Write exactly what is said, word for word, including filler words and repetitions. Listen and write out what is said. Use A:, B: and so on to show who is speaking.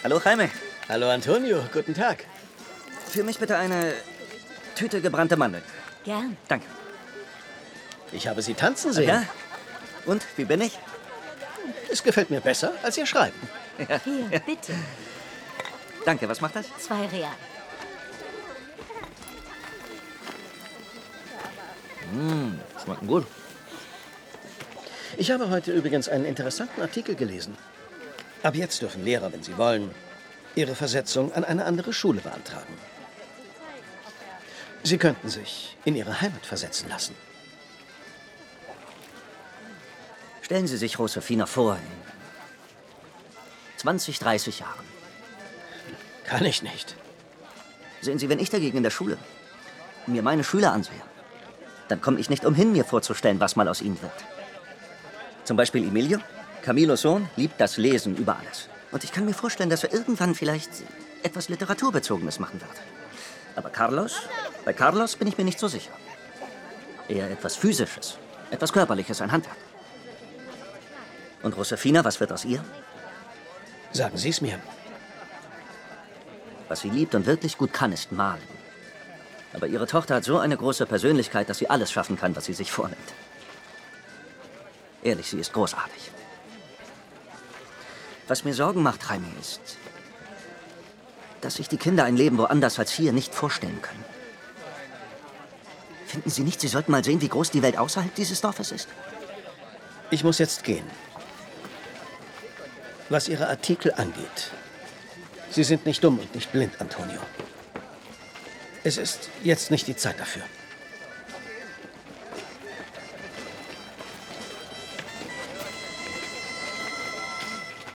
A: Hallo, Jaime.
B: Hallo, Antonio. Guten Tag.
A: Für mich bitte eine Tüte gebrannte Mandeln.
C: Gern.
A: Danke.
B: Ich habe Sie tanzen sehen.
A: Ja? Und, wie bin ich?
B: Es gefällt mir besser als Ihr Schreiben.
A: Ja.
C: Hier, bitte.
A: Danke, was macht das?
C: Zwei Real.
A: Mmh, schmecken gut.
B: Ich habe heute übrigens einen interessanten Artikel gelesen. Ab jetzt dürfen Lehrer, wenn sie wollen, ihre Versetzung an eine andere Schule beantragen. Sie könnten sich in ihre Heimat versetzen lassen.
A: Stellen Sie sich Josefina vor, in zwanzig, dreißig Jahren.
B: Kann ich nicht.
A: Sehen Sie, wenn ich dagegen in der Schule mir meine Schüler ansehe, dann komme ich nicht umhin, mir vorzustellen, was mal aus ihnen wird. Zum Beispiel Emilio, Camilos Sohn, liebt das Lesen über alles. Und ich kann mir vorstellen, dass er irgendwann vielleicht etwas Literaturbezogenes machen wird. Aber Carlos, bei Carlos bin ich mir nicht so sicher. Eher etwas Physisches, etwas Körperliches, ein Handwerk. Und Josefina, was wird aus ihr?
B: Sagen Sie es mir.
A: Was sie liebt und wirklich gut kann, ist malen. Aber ihre Tochter hat so eine große Persönlichkeit, dass sie alles schaffen kann, was sie sich vornimmt. Ehrlich, sie ist großartig. Was mir Sorgen macht, Jaime, ist, dass sich die Kinder ein Leben woanders als hier nicht vorstellen können. Finden Sie nicht, Sie sollten mal sehen, wie groß die Welt außerhalb dieses Dorfes ist?
B: Ich muss jetzt gehen. Was Ihre Artikel angeht, Sie sind nicht dumm und nicht blind, Antonio. Es ist jetzt nicht die Zeit dafür.